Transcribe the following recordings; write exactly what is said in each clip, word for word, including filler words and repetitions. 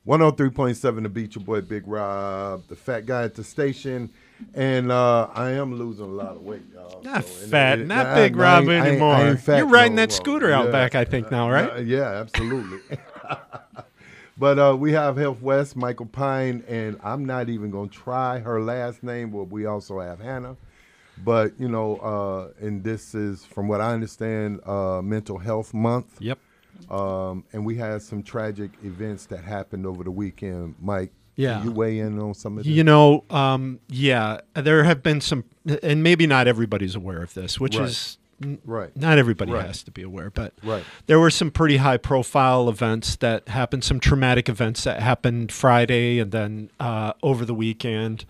one oh three point seven The Beat, your boy Big Rob, the fat guy at the station. And uh, I am losing a lot of weight, y'all. Not so, fat, it, it, not I, Big I, Rob I, anymore. I ain't fat You're riding no that more. scooter out yeah. back, I think, now, right? Uh, yeah, absolutely. But uh, we have Health West, Michael Pine, and I'm not even going to try her last name, but we also have Hannah. But, you know, uh, and this is, from what I understand, uh, Mental Health Month. Yep. Um, and we had some tragic events that happened over the weekend. Mike, Yeah. can you weigh in on some of this? You know, um, yeah, there have been some, and maybe not everybody's aware of this, which Right. is n- Right. not everybody Right. has to be aware, but Right. there were some pretty high profile events that happened, some traumatic events that happened Friday and then uh, over the weekend.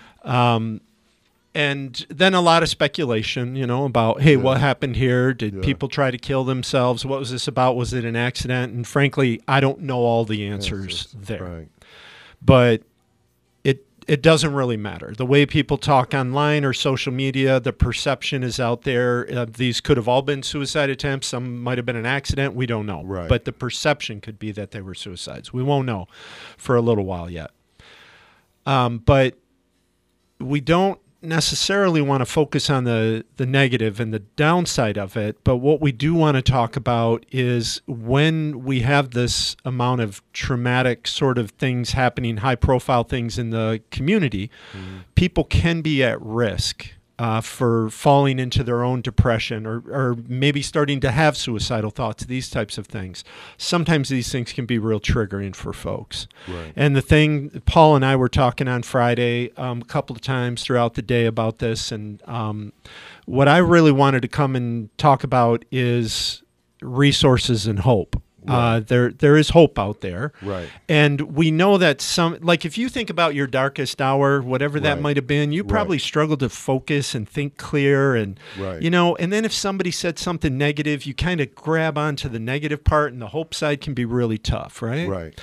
Um, and then a lot of speculation, you know, about, hey, Yeah. what happened here? Did Yeah. people try to kill themselves? What was this about? Was it an accident? And frankly, I don't know all the answers there. Right. But it it doesn't really matter. The way people talk online or social media, the perception is out there. Uh, these could have all been suicide attempts. Some might have been an accident. We don't know. Right. But the perception could be that they were suicides. We won't know for a little while yet. Um, but we don't necessarily want to focus on the, the negative and the downside of it, but what we do want to talk about is when we have this amount of traumatic sort of things happening, high profile things in the community, mm-hmm. people can be at risk uh, for falling into their own depression or, or maybe starting to have suicidal thoughts, these types of things. Sometimes these things can be real triggering for folks. Right. And the thing, Paul and I were talking on Friday um, a couple of times throughout the day about this, and um, what I really wanted to come and talk about is resources and hope. Right. Uh, there, there is hope out there. Right. And we know that some, like if you think about your darkest hour, whatever that Right. might have been, you probably Right. struggled to focus and think clear. And, Right. you know, and then if somebody said something negative, you kind of grab onto the negative part, and the hope side can be really tough, right? Right.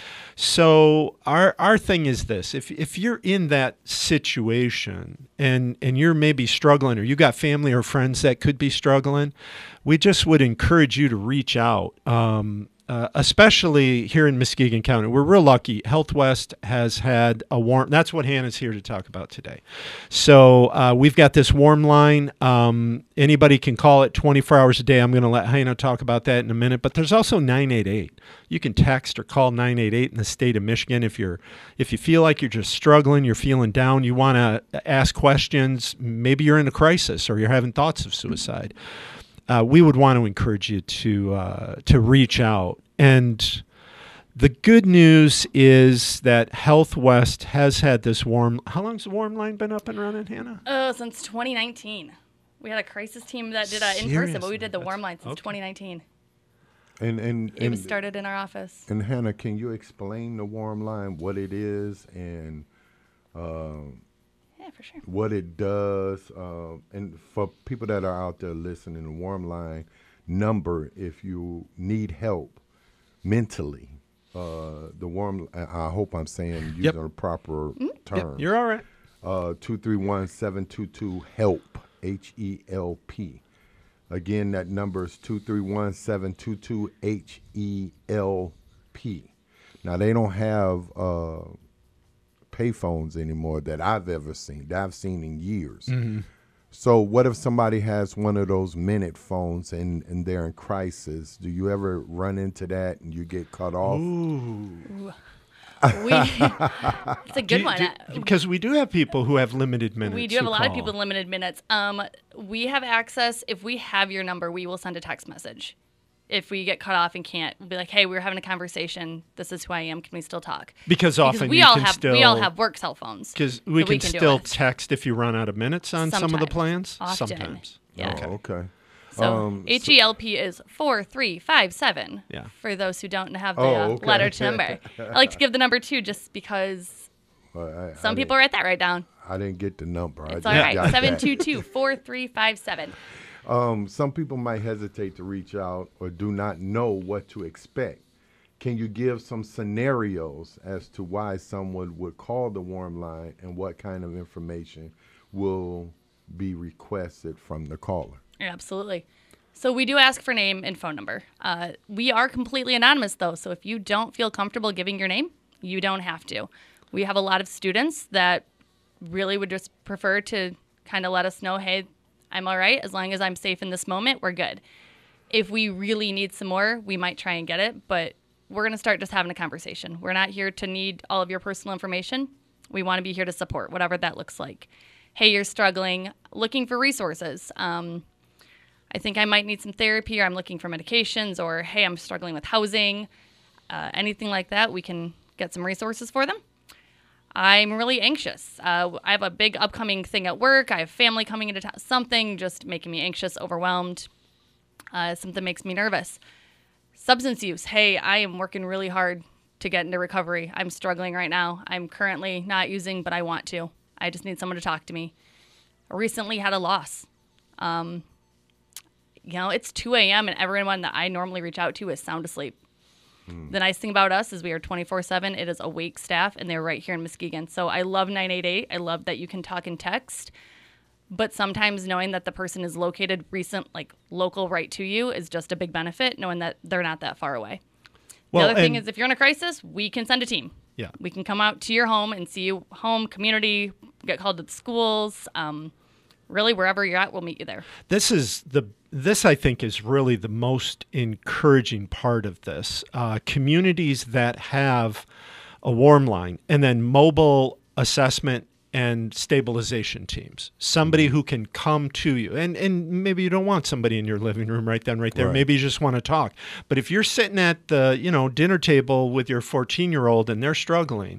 So our our thing is this: if if you're in that situation and and you're maybe struggling, or you got family or friends that could be struggling, we just would encourage you to reach out. Um, Uh, especially here in Muskegon County. We're real lucky. Health West has had a warm, that's what Hannah's here to talk about today. So uh, we've got this warm line. Um, anybody can call it twenty-four hours a day. I'm going to let Hannah talk about that in a minute, but there's also nine eight eight. You can text or call nine eight eight in the state of Michigan if you're, if you feel like you're just struggling, you're feeling down, you want to ask questions, maybe you're in a crisis or you're having thoughts of suicide. Uh, we would want to encourage you to uh, to reach out. And the good news is that Health West has had this warm. How long's the warm line been up and running, Hannah? Oh, since twenty nineteen. We had a crisis team that did it in person, but we did the warm line since okay. twenty nineteen. And and It and, was started in our office. and Hannah, can you explain the warm line, what it is, and um, Yeah, for sure. what it does, uh, and for people that are out there listening, the warm line number if you need help mentally. Uh, the warm, I I hope I'm saying using Yep. a proper term. Yep, you're all right. Uh, two three one, seven two two, HELP, H E L P. Again, that number is two three one, seven two two, H E L P. Now, they don't have uh, payphones anymore that I've ever seen, that I've seen in years. Mm-hmm. So what if somebody has one of those minute phones and, and they're in crisis? Do you ever run into that and you get cut off? Ooh. We, it's a good Do- one. do- Uh, because we do have people who have limited minutes. We do have who a lot of call. people in limited minutes. Um, we have access. If we have your number, we will send a text message. If we get cut off and can't, we'll be like, "Hey, we were having a conversation. This is who I am. Can we still talk?" Because often we you all can have still we all have work cell phones. Because we, so can do still it. text if you run out of minutes on some of the Sometimes. plans. Often. Sometimes. Yeah. Oh, okay. So Um, H E L P is four three five seven. Yeah. For those who don't have the Oh, uh, okay. letter to number, I like to give the number too, just because Well, I- I some didn't- people write that right down. I didn't get the number. I It's just all right. got Seven that. two two four three five seven. Um, some people might hesitate to reach out or do not know what to expect. Can you give some scenarios as to why someone would call the warm line and what kind of information will be requested from the caller? Absolutely. So we do ask for name and phone number. Uh, we are completely anonymous, though, so if you don't feel comfortable giving your name, You don't have to. We have a lot of students that really would just prefer to kind of let us know, hey, I'm all right. As long as I'm safe in this moment, we're good. If we really need some more, we might try and get it, but we're going to start just having a conversation. We're not here to need all of your personal information. We want to be here to support, whatever that looks like. Hey, you're struggling, looking for resources. Um, I think I might need some therapy, or I'm looking for medications, or hey, I'm struggling with housing. Uh, anything like that, we can get some resources for them. I'm really anxious. Uh, I have a big upcoming thing at work. I have family coming into town. Something just making me anxious, overwhelmed. Uh, something makes me nervous. Substance use. Hey, I am working really hard to get into recovery. I'm struggling right now. I'm currently not using, but I want to. I just need someone to talk to me. I recently had a loss. Um, you know, it's two a.m. and everyone that I normally reach out to is sound asleep. Mm. The nice thing about us is we are twenty-four seven. It is awake staff, and they're right here in Muskegon. So I love nine eight eight. I love that you can talk and text. But sometimes knowing that the person is located recent, like local right to you, is just a big benefit, knowing that they're not that far away. Well, the other thing is, if you're in a crisis, we can send a team. Yeah. We can come out to your home and see you home, community, get called to the schools. Um, really, wherever you're at, we'll meet you there. This is the this I think is really the most encouraging part of this. Uh, communities that have a warm line and then mobile assessment and stabilization teams, somebody who can come to you. And and maybe you don't want somebody in your living room right then, right there. Right. Maybe you just want to talk. But if you're sitting at the, you know, dinner table with your fourteen-year-old and they're struggling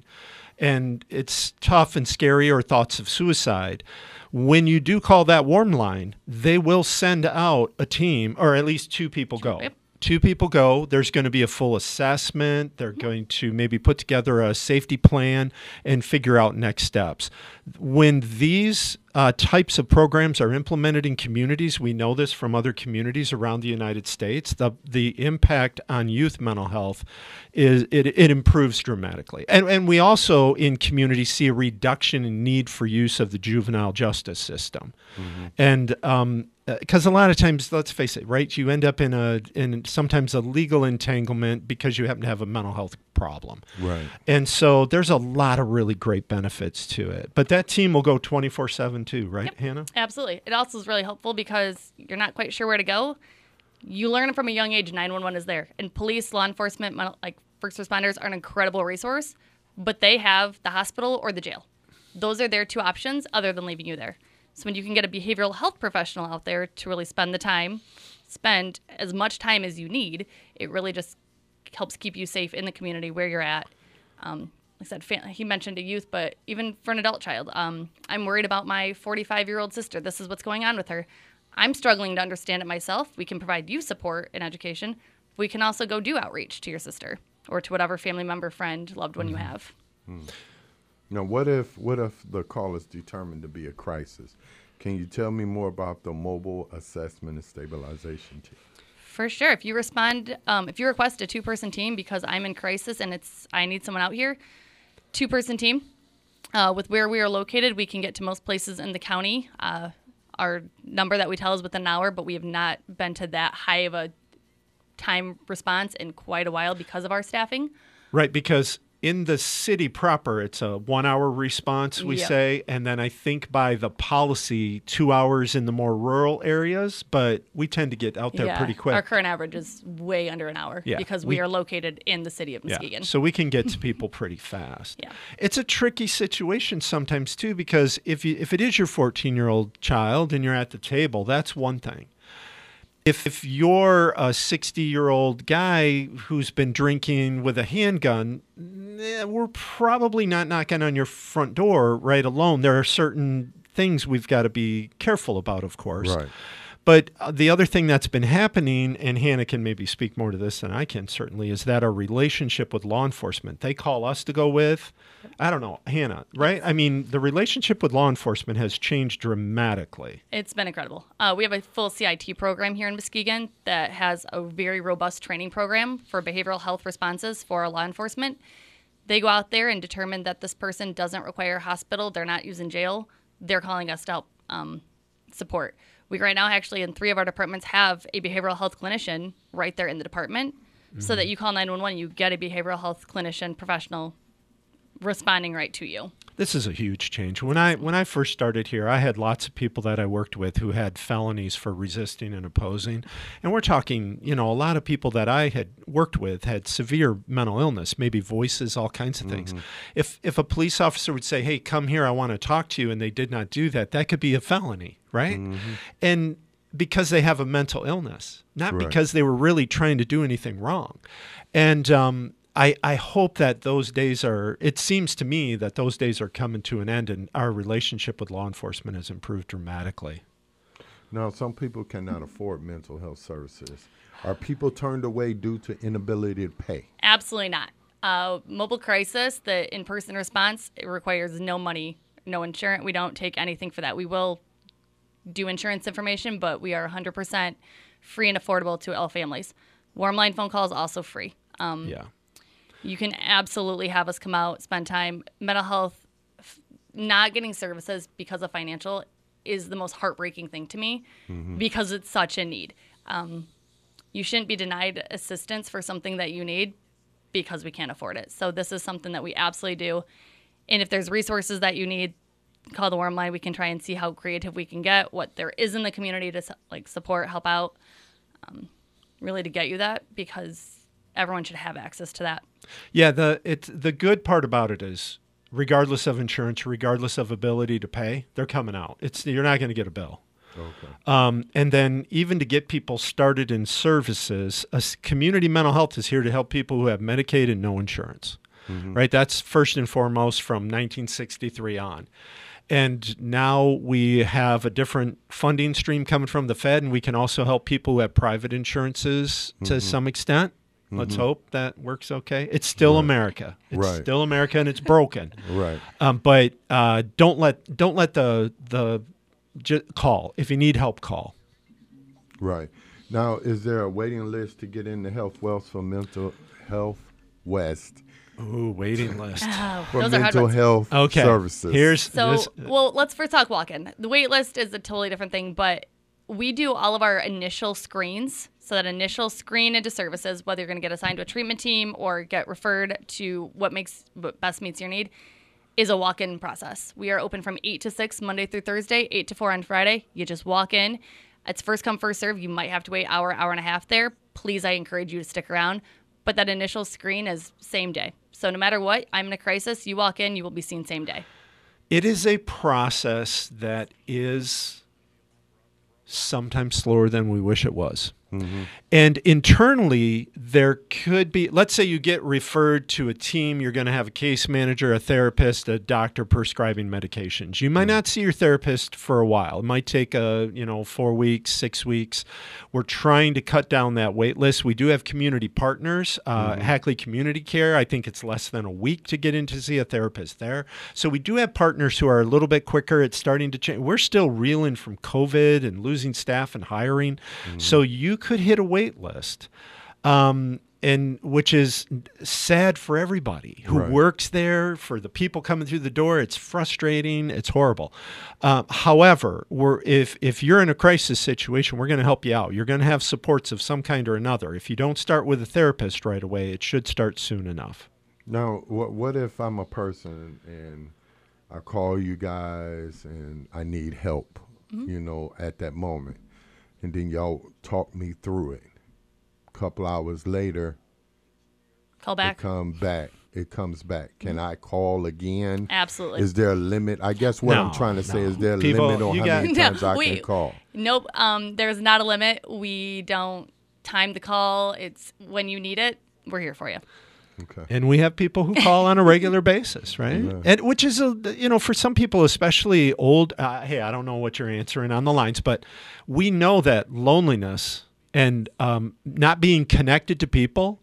and it's tough and scary, or thoughts of suicide, when you do call that warm line, they will send out a team, or at least two people go. Yep. Two people go. There's going to be a full assessment. They're going to maybe put together a safety plan and figure out next steps. When these uh, types of programs are implemented in communities, we know this from other communities around the United States, the the impact on youth mental health is it, it improves dramatically. And, and we also in communities see a reduction in need for use of the juvenile justice system. Mm-hmm. And um, because a lot of times, let's face it, right? You end up in a in sometimes a legal entanglement because you happen to have a mental health problem. Right. And so there's a lot of really great benefits to it. But that team will go twenty-four seven too, right, Yep. Hannah? Absolutely. It also is really helpful because you're not quite sure where to go. You learn from a young age nine one one is there. And police, law enforcement, mental- like first responders are an incredible resource, but they have the hospital or the jail. Those are their two options other than leaving you there. So when you can get a behavioral health professional out there to really spend the time, spend as much time as you need, it really just helps keep you safe in the community where you're at. Um, like I said, fa- he mentioned a youth, but even for an adult child, um, I'm worried about my forty-five-year-old sister. This is what's going on with her. I'm struggling to understand it myself. We can provide you support and education. We can also go do outreach to your sister or to whatever family member, friend, loved one you have. Mm. Now, what if what if the call is determined to be a crisis? Can you tell me more about the mobile assessment and stabilization team? For sure. If you respond, um, if you request a two-person team because I'm in crisis and it's I need someone out here, two-person team. Uh, with where we are located, we can get to most places in the county. Uh, our number that we tell is within an hour, but we have not been to that high of a time response in quite a while because of our staffing. Right, because in the city proper, it's a one-hour response, we Yep. say, and then I think by the policy, two hours in the more rural areas, but we tend to get out there Yeah. pretty quick. Our current average is way under an hour Yeah, because we, we- are located in the city of Muskegon. Yeah, so we can get to people pretty fast. Yeah. It's a tricky situation sometimes too, because if you if it is your fourteen-year-old child and you're at the table, that's one thing. If if you're a sixty-year-old guy who's been drinking with a handgun, eh, we're probably not knocking on your front door right alone. There are certain things we've got to be careful about, of course. Right. But uh, the other thing that's been happening, and Hannah can maybe speak more to this than I can certainly, is that our relationship with law enforcement. They call us to go with, I don't know, Hannah, right? I mean, the relationship with law enforcement has changed dramatically. It's been incredible. Uh, we have a full C I T program here in Muskegon that has a very robust training program for behavioral health responses for our law enforcement. They go out there and determine that this person doesn't require a hospital, they're not using jail, they're calling us to help um, support. We right now actually in three of our departments have a behavioral health clinician right there in the department, mm-hmm. so that you call nine one one, you get a behavioral health clinician professional responding right to you. This is a huge change. When I when I first started here, I had lots of people that I worked with who had felonies for resisting and opposing. And we're talking, you know, a lot of people that I had worked with had severe mental illness, maybe voices, all kinds of things. Mm-hmm. If if a police officer would say, "Hey, come here, I want to talk to you," and they did not do that, that could be a felony, right? Mm-hmm. And because they have a mental illness, not right. because they were really trying to do anything wrong. And um I, I hope that those days are, it seems to me that those days are coming to an end and our relationship with law enforcement has improved dramatically. Now, some people cannot afford mental health services. Are people turned away due to inability to pay? Absolutely not. Uh, mobile crisis, the in-person response, it requires no money, no insurance. We don't take anything for that. We will do insurance information, but we are one hundred percent free and affordable to all families. Warm line phone call is also free. Um, yeah. You can absolutely have us come out, spend time. Mental health, f- not getting services because of financial is the most heartbreaking thing to me mm-hmm. because it's such a need. Um, you shouldn't be denied assistance for something that you need because we can't afford it. So this is something that we absolutely do. And if there's resources that you need, call the Warm Line. We can try and see how creative we can get, what there is in the community to like support, help out, um, really to get you that, because everyone should have access to that. Yeah, the it's the good part about it is, regardless of insurance, regardless of ability to pay, they're coming out. It's you're not going to get a bill. Okay. Um, and then even to get people started in services, a s- community mental health is here to help people who have Medicaid and no insurance. Mm-hmm. Right? That's first and foremost from nineteen sixty-three on. And now we have a different funding stream coming from the Fed, and we can also help people who have private insurances to mm-hmm. some extent. Let's mm-hmm. hope that works okay. It's still right. America. It's right. still America, and it's broken. Right. Um, but uh, don't let don't let the the j- call if you need help. Call. Right. Now, is there a waiting list to get into Health Wealth for Mental Health West? Ooh, waiting list oh, for those mental are health okay. services. Here's so this. well. Let's first talk walk-in. The wait list is a totally different thing, but we do all of our initial screens. So that initial screen into services, whether you're going to get assigned to a treatment team or get referred to what makes what best meets your need, is a walk-in process. We are open from eight to six Monday through Thursday, eight to four on Friday. You just walk in. It's first come, first serve. You might have to wait hour, hour and a half there. Please, I encourage you to stick around. But that initial screen is same day. So no matter what, I'm in a crisis, you walk in, you will be seen same day. It is a process that is sometimes slower than we wish it was. Mm-hmm. And internally, there could be, let's say you get referred to a team, you're going to have a case manager, a therapist, a doctor prescribing medications. You might mm-hmm. not see your therapist for a while. It might take, a, you know, four weeks, six weeks. We're trying to cut down that wait list. We do have community partners, uh, mm-hmm. Hackley Community Care. I think it's less than a week to get in to see a therapist there. So we do have partners who are a little bit quicker. It's starting to change. We're still reeling from COVID and losing staff and hiring. Mm-hmm. So you could hit a wait list, um, and which is sad for everybody who right. works there, for the people coming through the door. It's frustrating. It's horrible. Uh, however, we're, if if you're in a crisis situation, we're going to help you out. You're going to have supports of some kind or another. If you don't start with a therapist right away, it should start soon enough. Now, what what if I'm a person and I call you guys and I need help, mm-hmm. you know, at that moment? And then y'all talk me through it. A couple hours later, call back. It come back. It comes back. Can mm-hmm. I call again? Absolutely. Is there a limit? I guess what no, I'm trying to no. say is there a People, limit on how got, many times no, I we, can call? Nope. Um, there's not a limit. We don't time the call. It's when you need it. We're here for you. Okay. And we have people who call on a regular basis, right? Yeah. And which is, a, you know, for some people, especially old, uh, hey, I don't know what you're answering on the lines, but we know that loneliness and um, not being connected to people,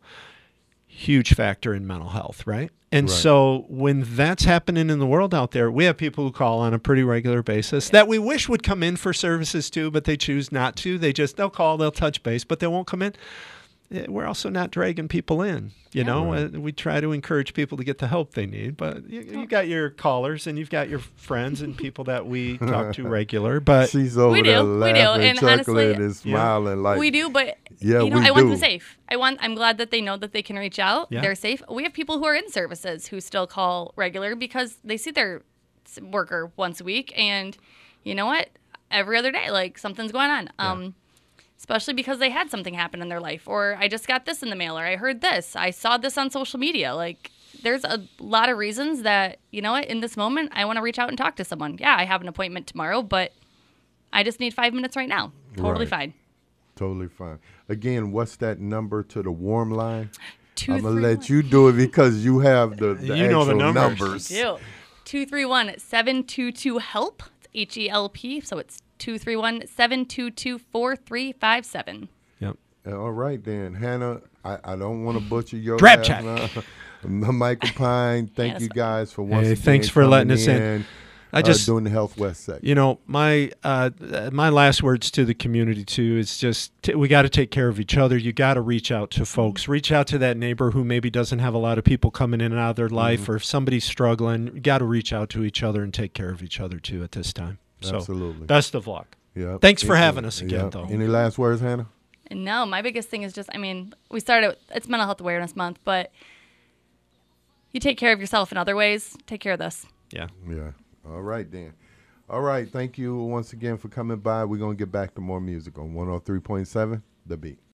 huge factor in mental health, right? And right. so when that's happening in the world out there, we have people who call on a pretty regular basis that we wish would come in for services too, but they choose not to. They just, they'll call, they'll touch base, but they won't come in. eh, we're also not dragging people in. You know, Right. uh, we try to encourage people to get the help they need. But you, you got your callers and you've got your friends and people that we talk to regular. But She's over We do, there we do, laughing, and chuckling, honestly- and smiling like we do, but Yeah, you know, we I want do. them safe. I want. I'm glad that they know that they can reach out. Yeah. They're safe. We have people who are in services who still call regular because they see their s- worker once a week, and you know what? Every other day, like something's going on. Um, especially because they had something happen in their life, or I just got this in the mail, or I heard this, I saw this on social media. Like, there's a lot of reasons that, you know what, in this moment, I want to reach out and talk to someone. Yeah, I have an appointment tomorrow, but I just need five minutes right now. Totally Right. fine. totally fine. Again, what's that number to the warm line? Two, I'm gonna three, let one- you do it because you have the, the You know the actual numbers. numbers. do. two three one, seven two two, HELP. It's H E L P. So it's two three one, seven two two, four three five seven. yep. All right then, Hannah. I, I don't want to butcher your Drab last check. name. Michael Pine. Thank Yeah, you that's guys for once Hey, again thanks for letting coming us in. I uh, just- doing the Health West segment. You know, my uh, my last words to the community too is just t- we got to take care of each other. You got to reach out to folks. Reach out to that neighbor who maybe doesn't have a lot of people coming in and out of their life, or if somebody's struggling, you got to reach out to each other and take care of each other too at this time. So, Absolutely. best of luck. Yeah. Thanks for having us again, though. Any last words, Hannah? And no, my biggest thing is just, I mean, we started, it's Mental Health Awareness Month, but you take care of yourself in other ways. Take care of this. Yeah. Yeah. All right then. All right. Thank you once again for coming by. We're gonna get back to more music on one oh three point seven The Beat.